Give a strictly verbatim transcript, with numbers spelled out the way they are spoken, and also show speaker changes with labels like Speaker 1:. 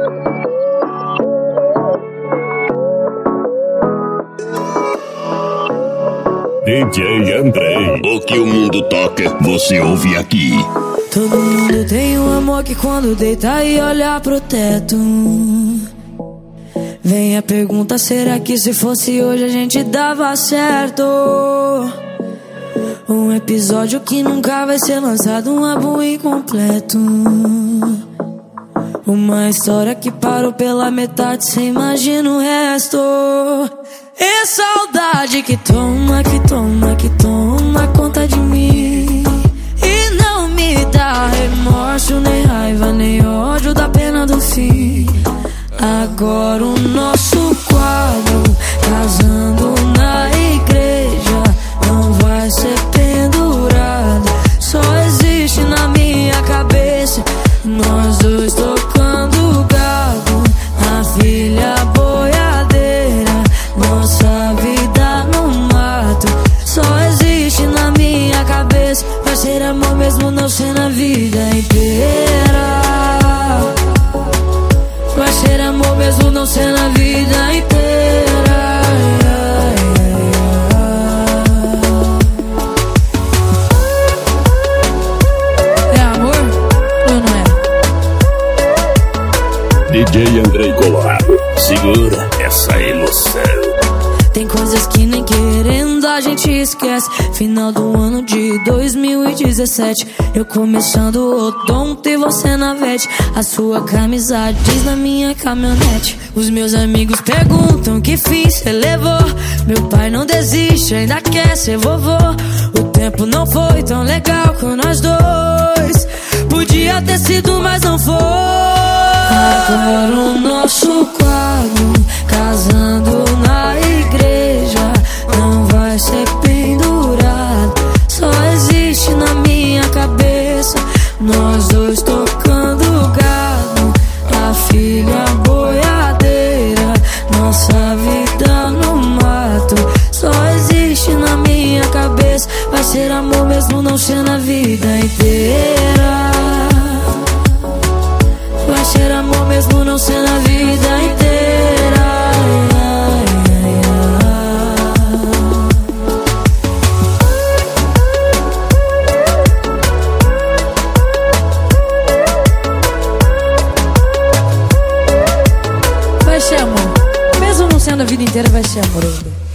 Speaker 1: D J Andrei.
Speaker 2: O que o mundo toca, você ouve aqui.
Speaker 3: Todo mundo tem um amor que quando deita e olha pro teto. Vem a pergunta, será que se fosse hoje a gente dava certo? Um episódio que nunca vai ser lançado, um álbum incompleto. Uma história que parou pela metade, cê imagina o resto. É saudade que toma, que toma, que toma conta de mim. E não me dá remorso, nem raiva, nem ódio da pena do fim. Agora o nosso quadro, casando na igreja, não vai ser pendurado. Só existe na minha cabeça, nós dois tocando gado. A filha boiadeira, nossa vida no mato. Só existe na minha cabeça, vai ser amor mesmo não ser na vida inteira. Vai ser amor mesmo não ser na vida inteira. É amor ou não é?
Speaker 1: D J Andrei Colorado, segura essa emoção.
Speaker 3: Tem coisas que nem querendo a gente esquece. Final do ano de dois mil e dezessete, eu começando o odonto e você na vete. A sua camisa diz na minha caminhonete. Os meus amigos perguntam que fim cê levou. Meu pai não desiste, ainda quer ser vovô. O tempo não foi tão legal com nós dois. Podia ter sido, mas não foi. Agora o nosso quadro, casando na igreja, não vai ser pendurado. Só existe na minha cabeça, nós dois tocando gado. A filha boiadeira, nossa vida no mato. Só existe na minha cabeça, vai ser amor mesmo não ser na vida inteira. Vai ser amor mesmo não ser na vida inteira. Vai ser amor, mesmo não sendo a vida inteira, vai ser amor.